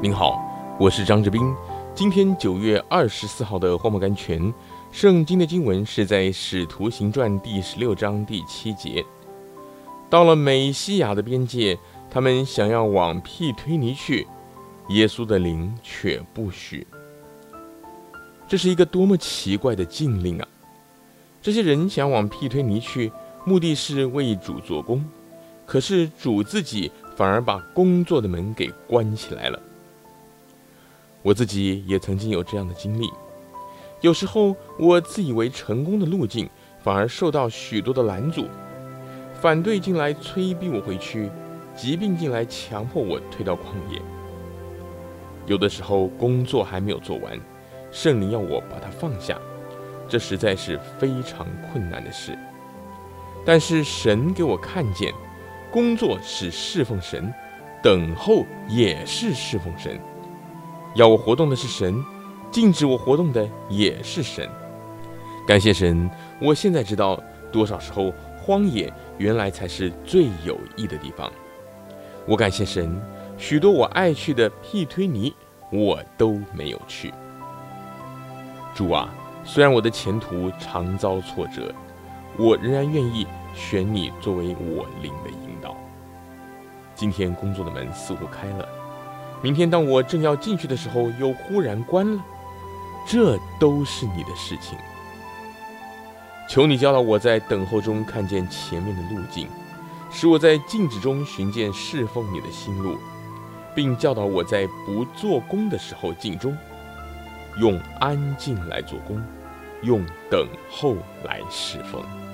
您好，我是张志斌。今天9月24号的荒漠甘泉，圣经的经文是在《使徒行传》第16章第7节。到了美西亚的边界，他们想要往庇推尼去，耶稣的灵却不许。这是一个多么奇怪的禁令啊！这些人想往庇推尼去，目的是为主做工，可是主自己反而把工作的门给关起来了。我自己也曾经有这样的经历，有时候我自以为成功的路径，反而受到许多的拦阻，反对进来催逼我回去，疾病进来强迫我退到旷野。有的时候工作还没有做完，圣灵要我把它放下，这实在是非常困难的事。但是神给我看见，工作是侍奉神，等候也是侍奉神。要我活动的是神，禁止我活动的也是神。感谢神，我现在知道，多少时候荒野原来才是最有益的地方。我感谢神，许多我爱去的庇推尼，我都没有去。主啊，虽然我的前途常遭挫折，我仍然愿意选你作为我灵的引导。今天工作的门似乎开了，明天当我正要进去的时候，又忽然关了，这都是你的事情。求你教导我在等候中看见前面的路径，使我在静止中寻见侍奉你的心路，并教导我在不做工的时候静中，用安静来做工，用等候来侍奉。